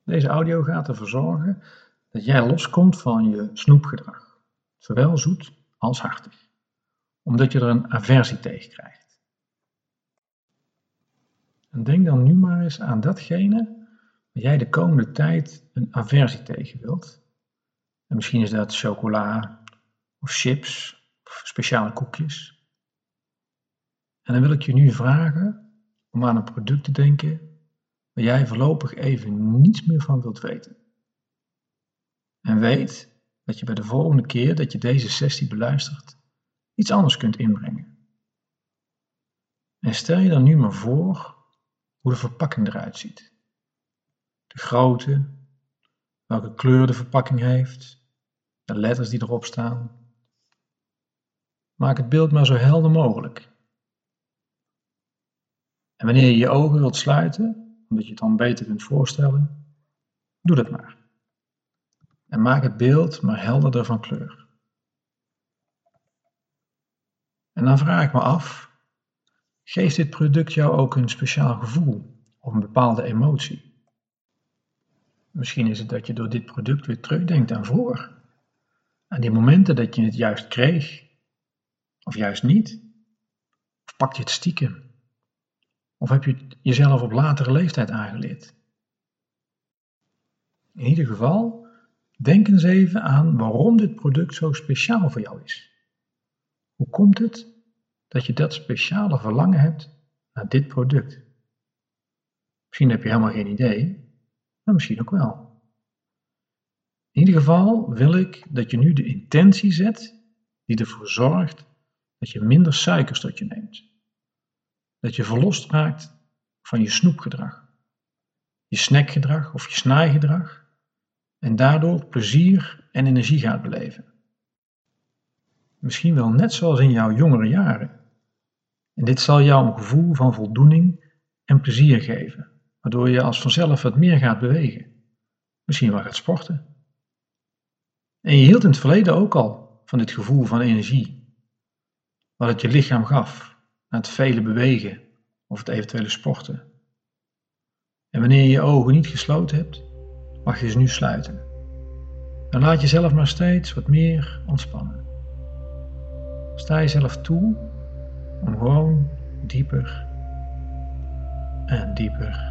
Deze audio gaat ervoor zorgen dat jij loskomt van je snoepgedrag, zowel zoet als hartig, omdat je er een aversie tegen krijgt. En denk dan nu maar eens aan datgene waar jij de komende tijd een aversie tegen wilt. En misschien is dat chocola of chips of speciale koekjes. En dan wil ik je nu vragen om aan een product te denken waar jij voorlopig even niets meer van wilt weten. En weet dat je bij de volgende keer dat je deze sessie beluistert, iets anders kunt inbrengen. En stel je dan nu maar voor hoe de verpakking eruit ziet. De grootte, welke kleur de verpakking heeft, de letters die erop staan. Maak het beeld maar zo helder mogelijk. En wanneer je je ogen wilt sluiten, omdat je het dan beter kunt voorstellen, doe dat maar. En maak het beeld maar helderder van kleur. En dan vraag ik me af, geeft dit product jou ook een speciaal gevoel of een bepaalde emotie? Misschien is het dat je door dit product weer terugdenkt aan vroeger. Aan die momenten dat je het juist kreeg, of juist niet. Of pak je het stiekem. Of heb je het jezelf op latere leeftijd aangeleerd? In ieder geval, denk eens even aan waarom dit product zo speciaal voor jou is. Hoe komt het dat je dat speciale verlangen hebt naar dit product? Misschien heb je helemaal geen idee, maar misschien ook wel. In ieder geval wil ik dat je nu de intentie zet die ervoor zorgt dat je minder suikers tot je neemt. Dat je verlost raakt van je snoepgedrag, je snackgedrag of je snaaigedrag en daardoor plezier en energie gaat beleven. Misschien wel net zoals in jouw jongere jaren. En dit zal jou een gevoel van voldoening en plezier geven, waardoor je als vanzelf wat meer gaat bewegen. Misschien wel gaat sporten. En je hield in het verleden ook al van dit gevoel van energie, wat het je lichaam gaf na het vele bewegen of het eventuele sporten. En wanneer je je ogen niet gesloten hebt, mag je ze nu sluiten. Dan laat jezelf maar steeds wat meer ontspannen. Sta jezelf toe om gewoon dieper en dieper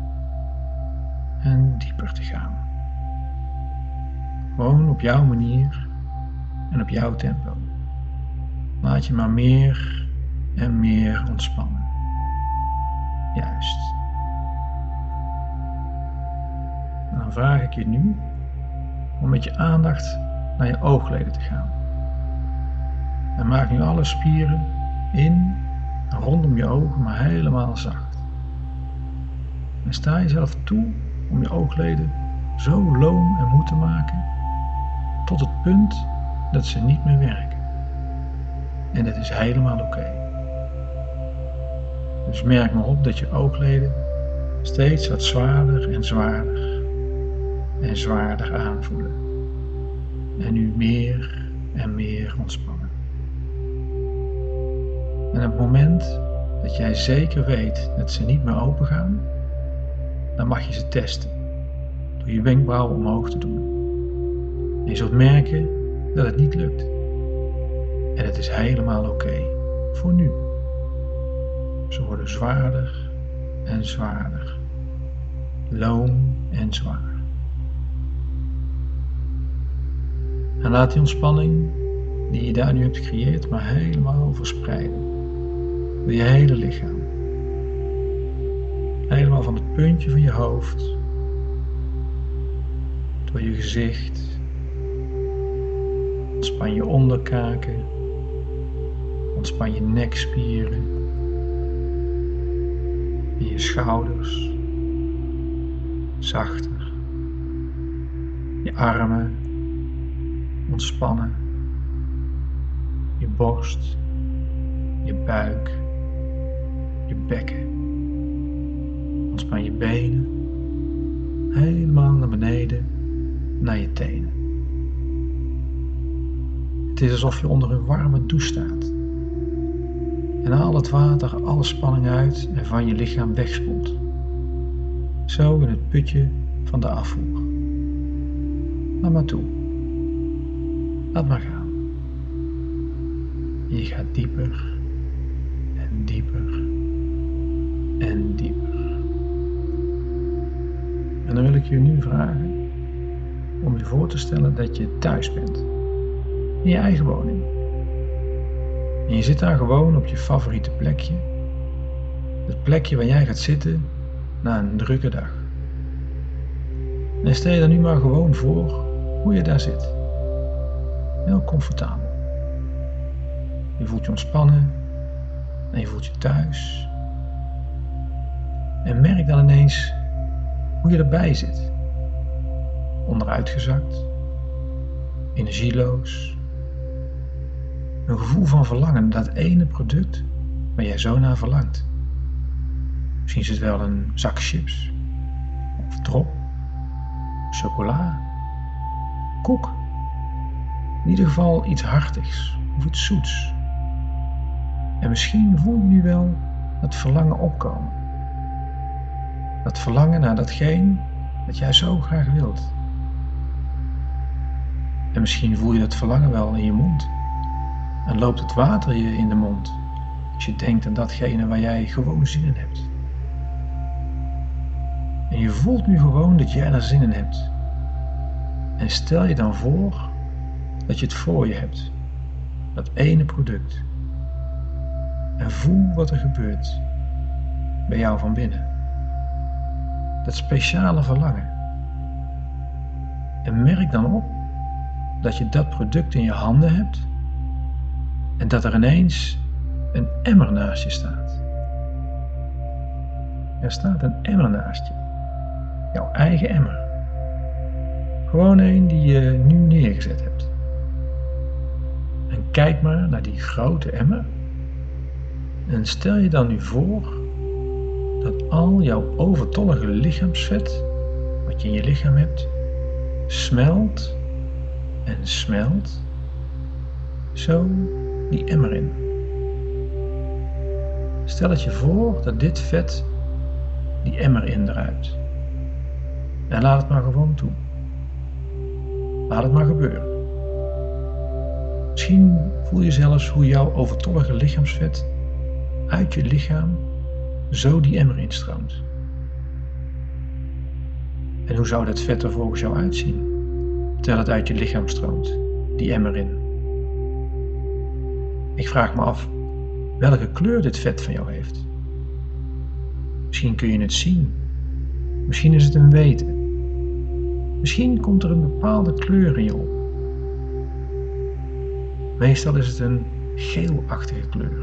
en dieper te gaan. Gewoon op jouw manier en op jouw tempo. Laat je maar meer en meer ontspannen. Juist. En dan vraag ik je nu om met je aandacht naar je oogleden te gaan. En maak nu alle spieren in en rondom je ogen maar helemaal zacht. En sta jezelf toe om je oogleden zo loom en moe te maken tot het punt dat ze niet meer werken. En dat is helemaal oké. Dus merk maar op dat je oogleden steeds wat zwaarder en zwaarder aanvoelen. En nu meer en meer ontspannen. En op het moment dat jij zeker weet dat ze niet meer open gaan, dan mag je ze testen door je wenkbrauwen omhoog te doen. En je zult merken dat het niet lukt. En het is helemaal oké voor nu. Ze worden zwaarder en zwaarder, loom en zwaar. En laat die ontspanning die je daar nu hebt gecreëerd maar helemaal verspreiden. Door je hele lichaam. Helemaal van het puntje van je hoofd. Door je gezicht. Ontspan je onderkaken. Ontspan je nekspieren. En je schouders. Zachter. Je armen. Ontspannen. Je borst. Je buik. Je bekken. Ontspan je benen. Helemaal naar beneden. Naar je tenen. Het is alsof je onder een warme douche staat. En al het water, alle spanning uit en van je lichaam wegspoelt. Zo in het putje van de afvoer. Laat maar toe. Laat maar gaan. Je gaat dieper en dieper en dieper. En dan wil ik je nu vragen om je voor te stellen dat je thuis bent. In je eigen woning. En je zit daar gewoon op je favoriete plekje. Het plekje waar jij gaat zitten na een drukke dag. En stel je dan nu maar gewoon voor hoe je daar zit. Heel comfortabel. Je voelt je ontspannen en je voelt je thuis. En merk dan ineens hoe je erbij zit. Onderuitgezakt, energieloos. Een gevoel van verlangen naar dat ene product waar jij zo naar verlangt. Misschien is het wel een zak chips, of drop, chocola, koek. In ieder geval iets hartigs of iets zoets. En misschien voel je nu wel dat verlangen opkomen. Dat verlangen naar datgene dat jij zo graag wilt. En misschien voel je dat verlangen wel in je mond. En loopt het water je in de mond als je denkt aan datgene waar jij gewoon zin in hebt. En je voelt nu gewoon dat jij er zin in hebt. En stel je dan voor dat je het voor je hebt. Dat ene product. En voel wat er gebeurt bij jou van binnen. Dat speciale verlangen. En merk dan op dat je dat product in je handen hebt en dat er ineens een emmer naast je staat. Er staat een emmer naast je. Jouw eigen emmer. Gewoon een die je nu neergezet hebt. En kijk maar naar die grote emmer. En stel je dan nu voor dat al jouw overtollige lichaamsvet, wat je in je lichaam hebt, smelt en smelt zo die emmer in. Stel het je voor dat dit vet die emmer indruipt. En laat het maar gewoon toe. Laat het maar gebeuren. Misschien voel je zelfs hoe jouw overtollige lichaamsvet uit je lichaam zo die emmer instroomt. En hoe zou dat vet er volgens jou uitzien, terwijl het uit je lichaam stroomt, die emmer in? Ik vraag me af welke kleur dit vet van jou heeft. Misschien kun je het zien. Misschien is het een weten. Misschien komt er een bepaalde kleur in je op. Meestal is het een geelachtige kleur.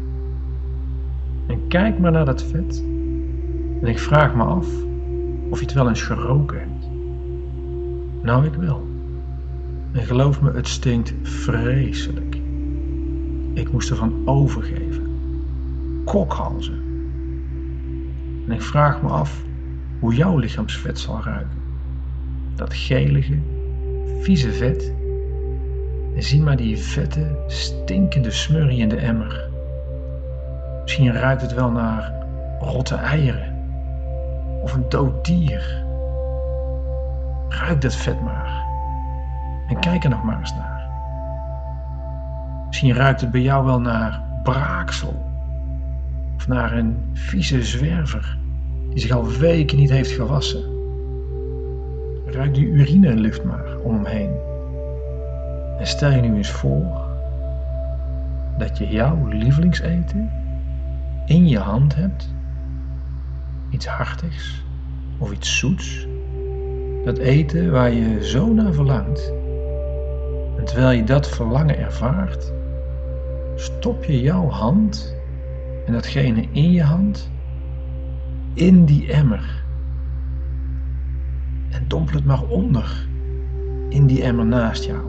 En kijk maar naar dat vet en ik vraag me af of je het wel eens geroken hebt. Nou, ik wel. En geloof me, het stinkt vreselijk. Ik moest ervan overgeven. Kokhalzen. En ik vraag me af hoe jouw lichaamsvet zal ruiken. Dat gelige, vieze vet. En zie maar die vette, stinkende smurrie in de emmer. Misschien ruikt het wel naar rotte eieren. Of een dood dier. Ruik dat vet maar. En kijk er nog maar eens naar. Misschien ruikt het bij jou wel naar braaksel. Of naar een vieze zwerver die zich al weken niet heeft gewassen. Ruik die urinelucht maar om hem heen. En stel je nu eens voor dat je jouw lievelingseten in je hand hebt. Iets hartigs of iets zoets. Dat eten waar je zo naar verlangt. En terwijl je dat verlangen ervaart, stop je jouw hand en datgene in je hand in die emmer. En dompel het maar onder in die emmer naast jou.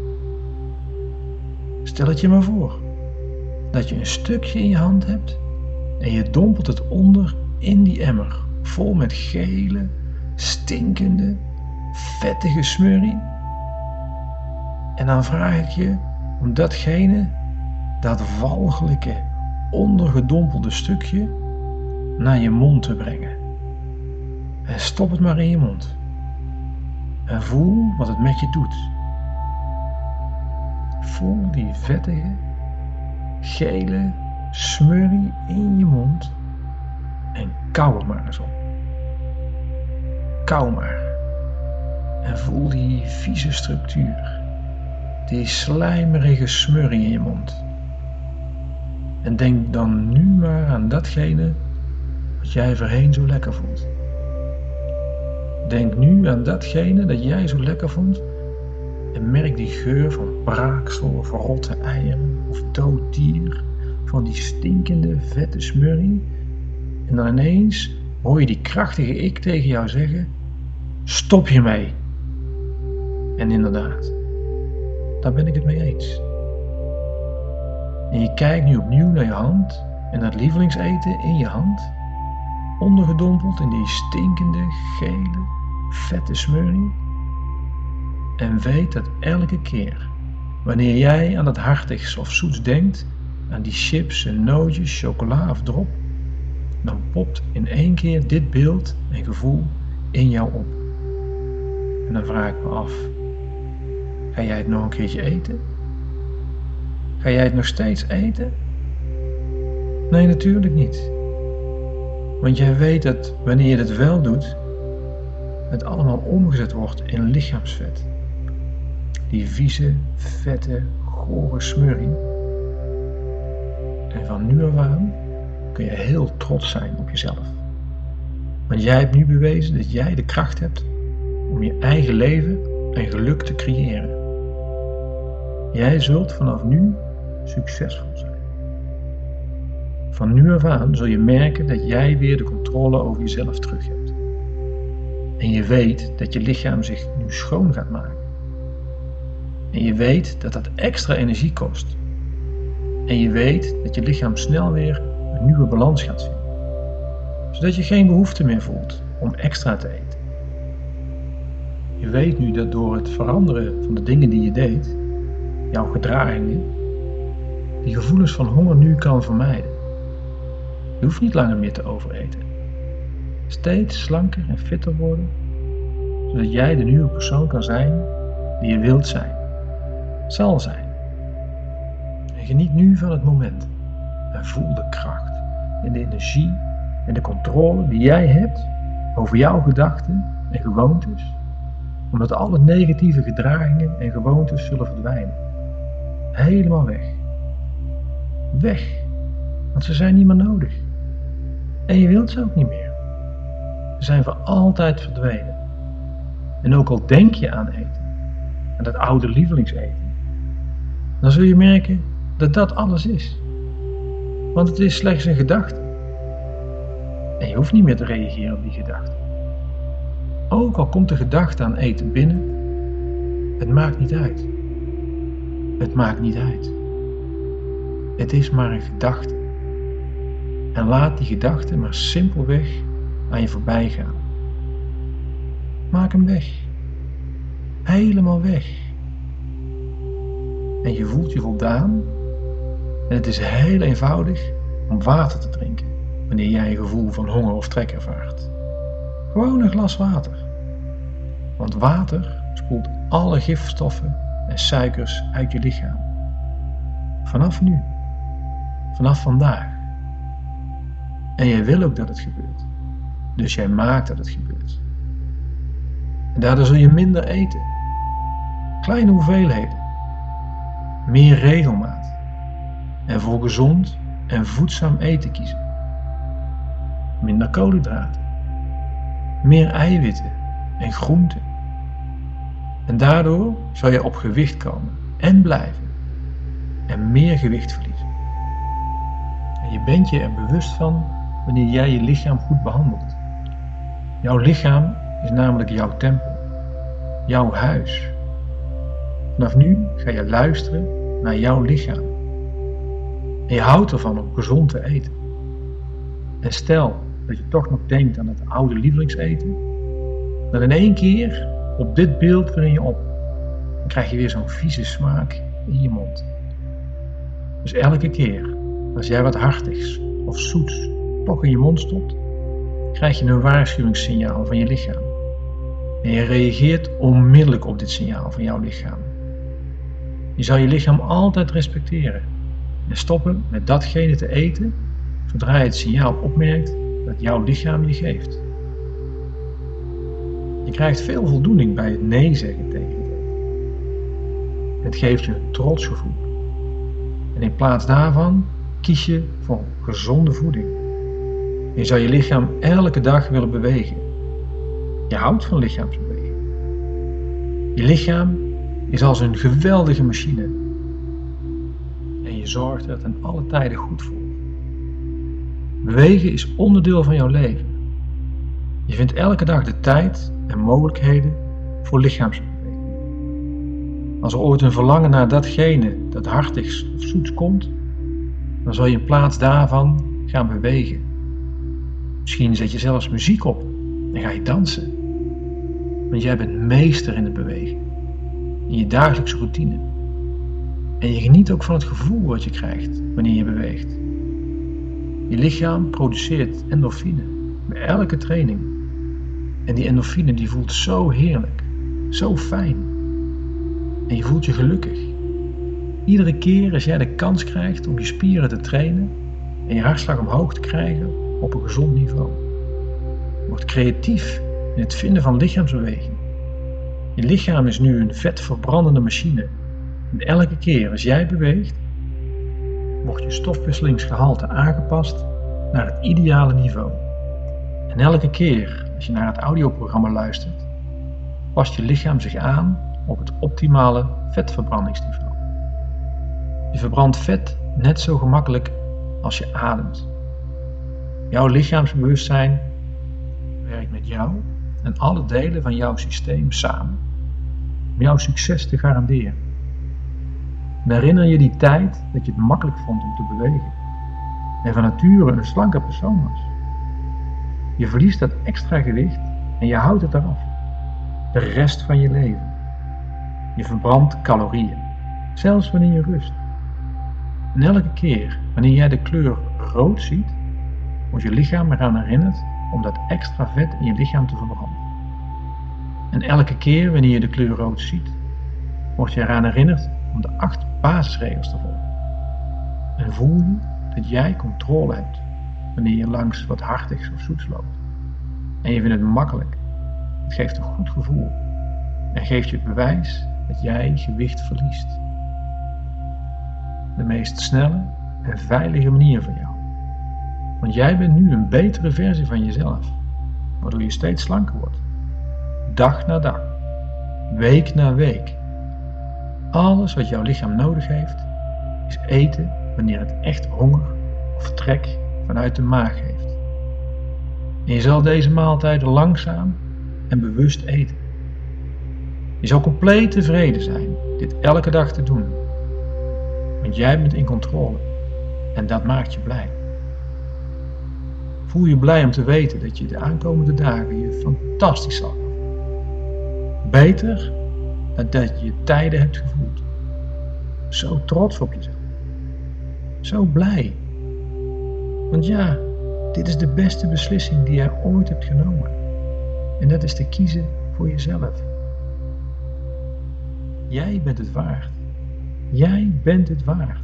Stel het je maar voor dat je een stukje in je hand hebt en je dompelt het onder in die emmer, vol met gele, stinkende, vettige smurrie. En dan vraag ik je om datgene, dat walgelijke, ondergedompelde stukje, naar je mond te brengen. En stop het maar in je mond. En voel wat het met je doet. Voel die vettige, gele smurrie in je mond en kauw er maar eens op. Kauw maar. En voel die vieze structuur. Die slijmerige smurrie in je mond. En denk dan nu maar aan datgene wat jij voorheen zo lekker vond. Denk nu aan datgene dat jij zo lekker vond en merk die geur van braaksel of rotte eieren of dood dier, van die stinkende vette smurrie. En dan ineens hoor je die krachtige ik tegen jou zeggen: stop hiermee. En inderdaad, daar ben ik het mee eens. En je kijkt nu opnieuw naar je hand en dat lievelingseten in je hand, ondergedompeld in die stinkende, gele, vette smurrie. En weet dat elke keer, wanneer jij aan dat hartigs of zoets denkt, aan die chips en nootjes, chocola of drop, dan popt in één keer dit beeld en gevoel in jou op. En dan vraag ik me af, ga jij het nog een keertje eten? Ga jij het nog steeds eten? Nee, natuurlijk niet. Want jij weet dat wanneer je het wel doet, het allemaal omgezet wordt in lichaamsvet. Die vieze, vette, gore smurrie. En van nu af aan kun je heel trots zijn op jezelf. Want jij hebt nu bewezen dat jij de kracht hebt om je eigen leven en geluk te creëren. Jij zult vanaf nu succesvol zijn. Van nu af aan zul je merken dat jij weer de controle over jezelf terug hebt. En je weet dat je lichaam zich nu schoon gaat maken. En je weet dat dat extra energie kost. En je weet dat je lichaam snel weer een nieuwe balans gaat vinden. Zodat je geen behoefte meer voelt om extra te eten. Je weet nu dat door het veranderen van de dingen die je deed, jouw gedragingen, die gevoelens van honger nu kan vermijden. Je hoeft niet langer meer te overeten. Steeds slanker en fitter worden, zodat jij de nieuwe persoon kan zijn die je wilt zijn, zal zijn. En geniet nu van het moment en voel de kracht en de energie en de controle die jij hebt over jouw gedachten en gewoontes, omdat alle negatieve gedragingen en gewoontes zullen verdwijnen. Helemaal weg. Weg, want ze zijn niet meer nodig. En je wilt ze ook niet meer. Ze zijn voor altijd verdwenen. En ook al denk je aan eten, aan dat oude lievelingseten, dan zul je merken dat dat alles is. Want het is slechts een gedachte. En je hoeft niet meer te reageren op die gedachte. Ook al komt de gedachte aan eten binnen, het maakt niet uit. Het maakt niet uit. Het is maar een gedachte. En laat die gedachte maar simpelweg aan je voorbij gaan. Maak hem weg. Helemaal weg. En je voelt je voldaan. En het is heel eenvoudig om water te drinken wanneer jij een gevoel van honger of trek ervaart. Gewoon een glas water. Want water spoelt alle gifstoffen en suikers uit je lichaam. Vanaf nu. Vanaf vandaag. En jij wil ook dat het gebeurt. Dus jij maakt dat het gebeurt. En daardoor zul je minder eten. Kleine hoeveelheden. Meer regelmaat. En voor gezond en voedzaam eten kiezen. Minder koolhydraten. Meer eiwitten en groenten. En daardoor zal je op gewicht komen en blijven. En meer gewicht verliezen. En je bent je er bewust van wanneer jij je lichaam goed behandelt. Jouw lichaam is namelijk jouw tempel. Jouw huis. Vanaf nu ga je luisteren naar jouw lichaam. En je houdt ervan om gezond te eten. En stel dat je toch nog denkt aan het oude lievelingseten, dan in één keer op dit beeld weer in je op. Dan krijg je weer zo'n vieze smaak in je mond. Dus elke keer als jij wat hartigs of zoets toch in je mond stopt, krijg je een waarschuwingssignaal van je lichaam. En je reageert onmiddellijk op dit signaal van jouw lichaam. Je zal je lichaam altijd respecteren en stoppen met datgene te eten zodra je het signaal opmerkt dat jouw lichaam je geeft. Je krijgt veel voldoening bij het nee zeggen tegen het eten. Het geeft je een trotsgevoel. En in plaats daarvan kies je voor gezonde voeding. Je zal je lichaam elke dag willen bewegen. Je houdt van lichaamsbeweging. Je lichaam is als een geweldige machine. En je zorgt er ten alle tijden goed voor. Bewegen is onderdeel van jouw leven. Je vindt elke dag de tijd en mogelijkheden voor lichaamsbeweging. Als er ooit een verlangen naar datgene dat hartigs of zoets komt, dan zal je in plaats daarvan gaan bewegen. Misschien zet je zelfs muziek op en ga je dansen. Want jij bent meester in het bewegen. In je dagelijkse routine. En je geniet ook van het gevoel wat je krijgt wanneer je beweegt. Je lichaam produceert endorfine bij elke training. En die endorfine die voelt zo heerlijk, zo fijn. En je voelt je gelukkig. Iedere keer als jij de kans krijgt om je spieren te trainen en je hartslag omhoog te krijgen op een gezond niveau. Word creatief in het vinden van lichaamsbeweging. Je lichaam is nu een vetverbrandende machine. En elke keer als jij beweegt, wordt je stofwisselingsgehalte aangepast naar het ideale niveau. En elke keer als je naar het audioprogramma luistert, past je lichaam zich aan op het optimale vetverbrandingsniveau. Je verbrandt vet net zo gemakkelijk als je ademt. Jouw lichaamsbewustzijn werkt met jou en alle delen van jouw systeem samen om jouw succes te garanderen. En herinner je die tijd dat je het makkelijk vond om te bewegen en van nature een slanke persoon was. Je verliest dat extra gewicht en je houdt het eraf. De rest van je leven. Je verbrandt calorieën, zelfs wanneer je rust. En elke keer wanneer jij de kleur rood ziet, wordt je lichaam eraan herinnerd om dat extra vet in je lichaam te verbranden. En elke keer wanneer je de kleur rood ziet, word je eraan herinnerd om de 8 basisregels te volgen. En voel je dat jij controle hebt wanneer je langs wat hartigs of zoets loopt. En je vindt het makkelijk. Het geeft een goed gevoel en geeft je het bewijs dat jij gewicht verliest. De meest snelle en veilige manier voor jou. Want jij bent nu een betere versie van jezelf, waardoor je steeds slanker wordt. Dag na dag, week na week. Alles wat jouw lichaam nodig heeft, is eten wanneer het echt honger of trek vanuit de maag heeft. En je zal deze maaltijden langzaam en bewust eten. Je zal compleet tevreden zijn dit elke dag te doen. Want jij bent in controle en dat maakt je blij. Voel je blij om te weten dat je de aankomende dagen je fantastisch zal voelen. Beter dan dat je tijden hebt gevoeld. Zo trots op jezelf. Zo blij. Want ja, dit is de beste beslissing die jij ooit hebt genomen. En dat is te kiezen voor jezelf. Jij bent het waard. Jij bent het waard.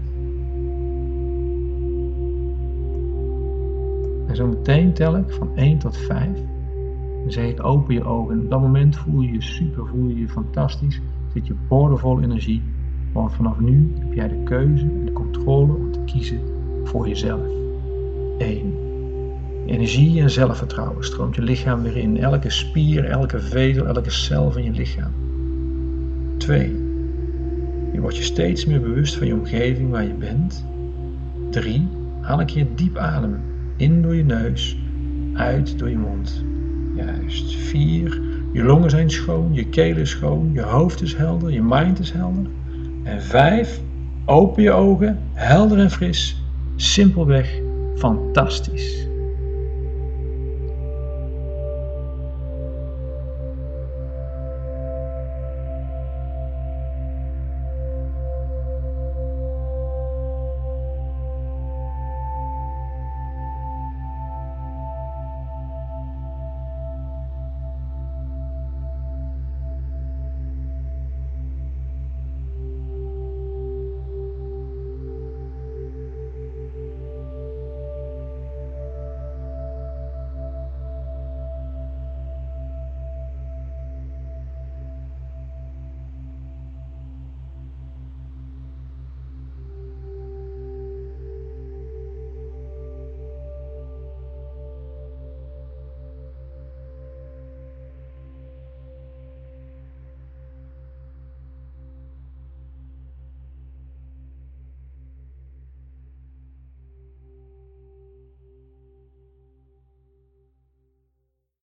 En zo meteen tel ik van 1 tot 5. Dan zeg ik open je ogen. En op dat moment voel je je super, voel je je fantastisch. Zit je boordevol energie. Want vanaf nu heb jij de keuze en de controle om te kiezen voor jezelf. 1. Energie en zelfvertrouwen stroomt je lichaam weer in. Elke spier, elke vezel, elke cel van je lichaam. 2. Je wordt je steeds meer bewust van je omgeving waar je bent. 3. Haal een keer diep adem. In door je neus, uit door je mond. Juist. 4. Je longen zijn schoon, je keel is schoon, je hoofd is helder, je mind is helder. En 5. Open je ogen, helder en fris. Simpelweg fantastisch.